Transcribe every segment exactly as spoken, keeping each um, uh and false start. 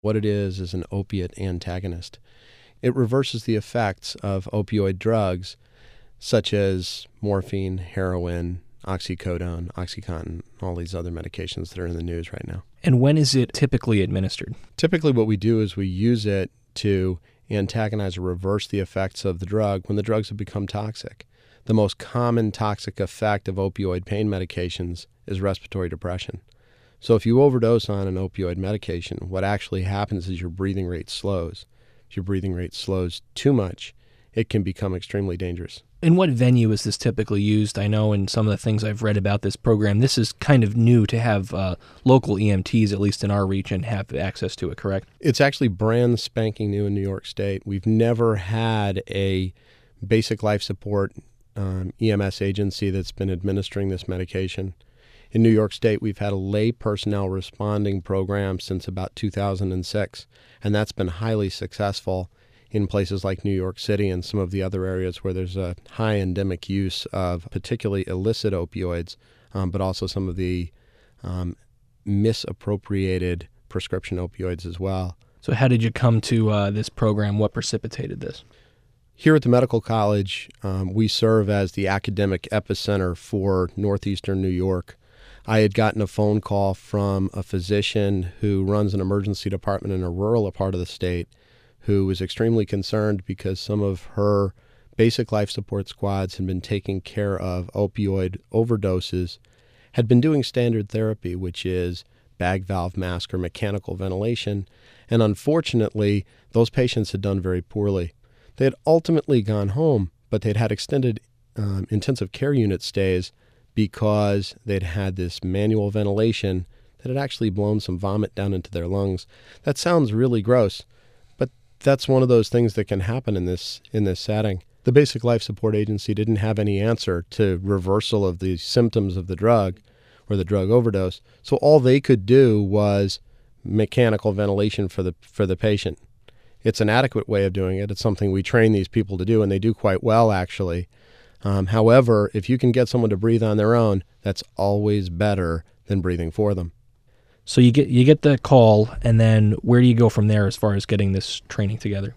What it is is an opiate antagonist. It reverses the effects of opioid drugs such as morphine, heroin, oxycodone, OxyContin, all these other medications that are in the news right now. And when is it typically administered? Typically what we do is we use it to antagonize or reverse the effects of the drug when the drugs have become toxic. The most common toxic effect of opioid pain medications is respiratory depression. So if you overdose on an opioid medication, what actually happens is your breathing rate slows. If your breathing rate slows too much, it can become extremely dangerous. In what venue is this typically used? I know in some of the things I've read about this program, this is kind of new to have uh, local E M Ts, at least in our region, have access to it, correct? It's actually brand spanking new in New York State. We've never had a basic life support um, E M S agency that's been administering this medication. In New York State, we've had a lay personnel responding program since about two thousand six, and that's been highly successful in places like New York City and some of the other areas where there's a high endemic use of particularly illicit opioids, um, but also some of the um, misappropriated prescription opioids as well. So how did you come to uh, this program? What precipitated this? Here at the Medical College, um, we serve as the academic epicenter for northeastern New York. I had gotten a phone call from a physician who runs an emergency department in a rural part of the state who was extremely concerned because some of her basic life support squads had been taking care of opioid overdoses, had been doing standard therapy, which is bag valve mask or mechanical ventilation, and unfortunately, those patients had done very poorly. They had ultimately gone home, but they'd had extended um, intensive care unit stays because they'd had this manual ventilation that had actually blown some vomit down into their lungs. That sounds really gross, but that's one of those things that can happen in this in this setting. The Basic Life Support Agency didn't have any answer to reversal of the symptoms of the drug or the drug overdose, so all they could do was mechanical ventilation for the for the patient. It's an adequate way of doing it. It's something we train these people to do, and they do quite well, actually. Um, however, if you can get someone to breathe on their own, that's always better than breathing for them. So you get you get the call, and then where do you go from there as far as getting this training together?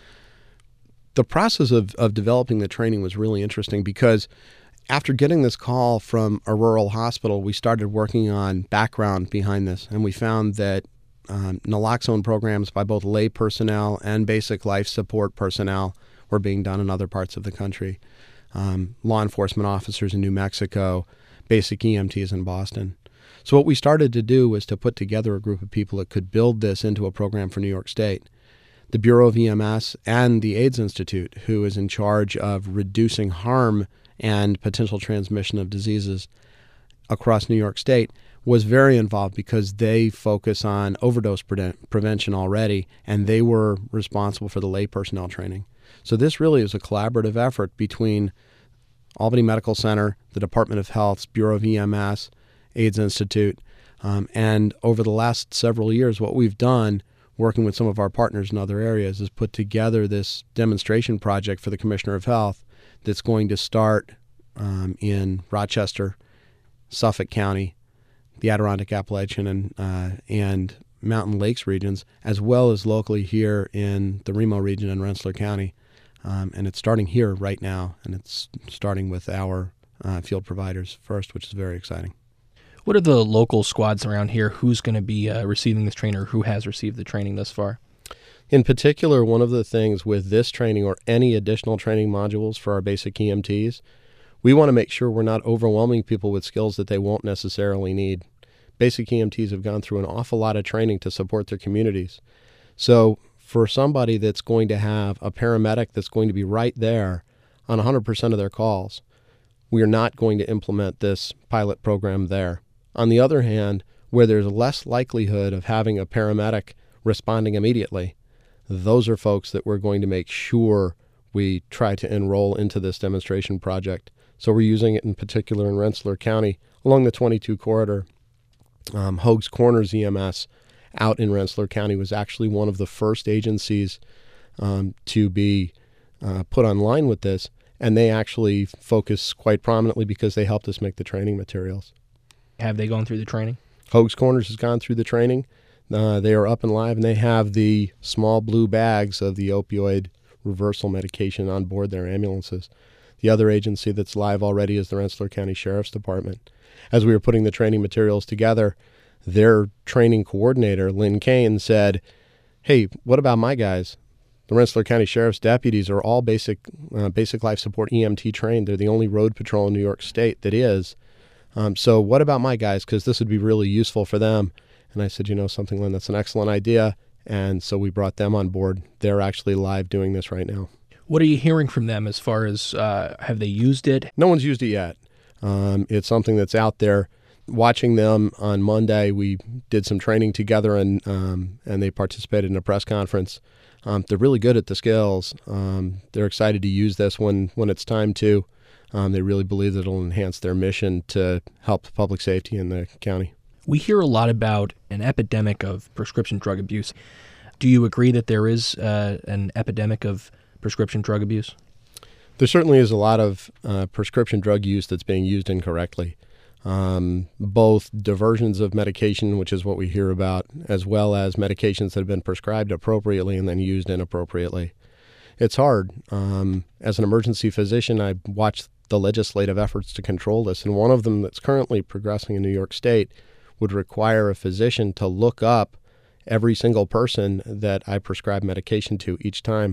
The process of, of developing the training was really interesting because after getting this call from a rural hospital, we started working on background behind this, and we found that um, naloxone programs by both lay personnel and basic life support personnel were being done in other parts of the country. Um, law enforcement officers in New Mexico, basic E M Ts in Boston. So what we started to do was to put together a group of people that could build this into a program for New York State. The Bureau of E M S and the AIDS Institute, who is in charge of reducing harm and potential transmission of diseases across New York State, was very involved because they focus on overdose pre- prevention already, and they were responsible for the lay personnel training. So this really is a collaborative effort between Albany Medical Center, the Department of Health's Bureau of E M S, AIDS Institute, um, and over the last several years, what we've done, working with some of our partners in other areas, is put together this demonstration project for the Commissioner of Health that's going to start um, in Rochester, Suffolk County, the Adirondack Appalachian and uh, and Mountain Lakes regions, as well as locally here in the Remo region and Rensselaer County. Um, and it's starting here right now, and it's starting with our uh, field providers first, which is very exciting. What are the local squads around here? Who's going to be uh, receiving this training, or who has received the training thus far? In particular, one of the things with this training or any additional training modules for our basic E M Ts, we want to make sure we're not overwhelming people with skills that they won't necessarily need. Basic E M Ts have gone through an awful lot of training to support their communities. So for somebody that's going to have a paramedic that's going to be right there on one hundred percent of their calls, we are not going to implement this pilot program there. On the other hand, where there's less likelihood of having a paramedic responding immediately, those are folks that we're going to make sure we try to enroll into this demonstration project. So we're using it in particular in Rensselaer County along the twenty-two corridor. Um, Hoag's Corners E M S out in Rensselaer County was actually one of the first agencies um, to be uh, put online with this, and they actually focus quite prominently because they helped us make the training materials. Have they gone through the training? Hoag's Corners has gone through the training. Uh, they are up and live, and they have the small blue bags of the opioid reversal medication on board their ambulances. The other agency that's live already is the Rensselaer County Sheriff's Department. As we were putting the training materials together, their training coordinator, Lynn Kane, said, hey, what about my guys? The Rensselaer County Sheriff's deputies are all basic uh, basic life support E M T trained. They're the only road patrol in New York State that is. Um, so what about my guys? Because this would be really useful for them. And I said, you know something, Lynn, that's an excellent idea. And so we brought them on board. They're actually live doing this right now. What are you hearing from them as far as uh, have they used it? No one's used it yet. Um, it's something that's out there. Watching them on Monday, we did some training together, and um, and they participated in a press conference. Um, they're really good at the skills. Um, they're excited to use this when, when it's time to. Um, they really believe that it'll enhance their mission to help public safety in the county. We hear a lot about an epidemic of prescription drug abuse. Do you agree that there is uh, an epidemic of prescription drug abuse? There certainly is a lot of uh, prescription drug use that's being used incorrectly. Um, both diversions of medication, which is what we hear about, as well as medications that have been prescribed appropriately and then used inappropriately. It's hard. Um, as an emergency physician, I watch the legislative efforts to control this, and one of them that's currently progressing in New York State would require a physician to look up every single person that I prescribe medication to each time.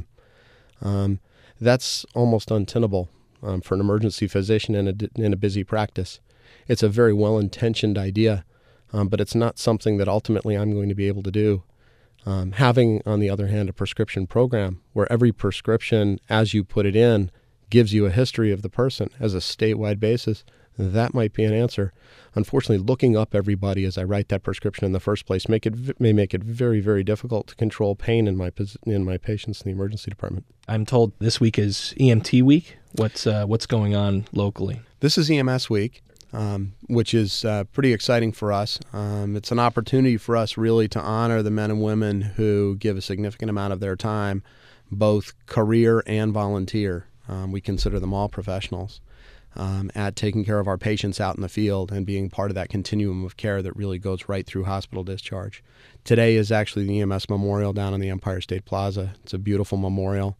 Um, that's almost untenable um, for an emergency physician in a, in a busy practice. It's a very well-intentioned idea, um, but it's not something that ultimately I'm going to be able to do. Um, having, on the other hand, a prescription program where every prescription, as you put it in, gives you a history of the person as a statewide basis, that might be an answer. Unfortunately, looking up everybody as I write that prescription in the first place make it may make it very, very difficult to control pain in my in my patients in the emergency department. I'm told this week is E M T week. What's uh, what's going on locally? This is E M S week, um, which is uh, pretty exciting for us. Um, it's an opportunity for us really to honor the men and women who give a significant amount of their time, both career and volunteer. Um, we consider them all professionals. Um, at taking care of our patients out in the field and being part of that continuum of care that really goes right through hospital discharge. Today is actually the E M S Memorial down on the Empire State Plaza. It's a beautiful memorial.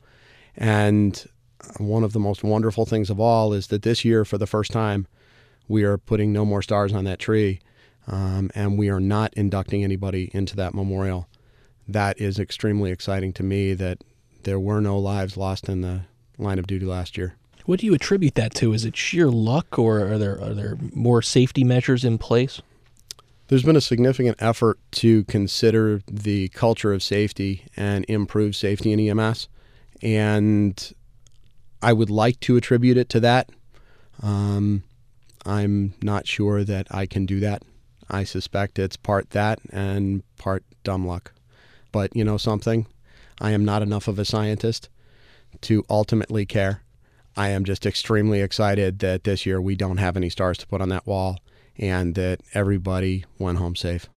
And one of the most wonderful things of all is that this year, for the first time, we are putting no more stars on that tree, um, and we are not inducting anybody into that memorial. That is extremely exciting to me, that there were no lives lost in the line of duty last year. What do you attribute that to? Is it sheer luck, or are there are there more safety measures in place? There's been a significant effort to consider the culture of safety and improve safety in E M S, and I would like to attribute it to that. Um, I'm not sure that I can do that. I suspect it's part that and part dumb luck. But you know something? I am not enough of a scientist to ultimately care. I am just extremely excited that this year we don't have any stars to put on that wall and that everybody went home safe.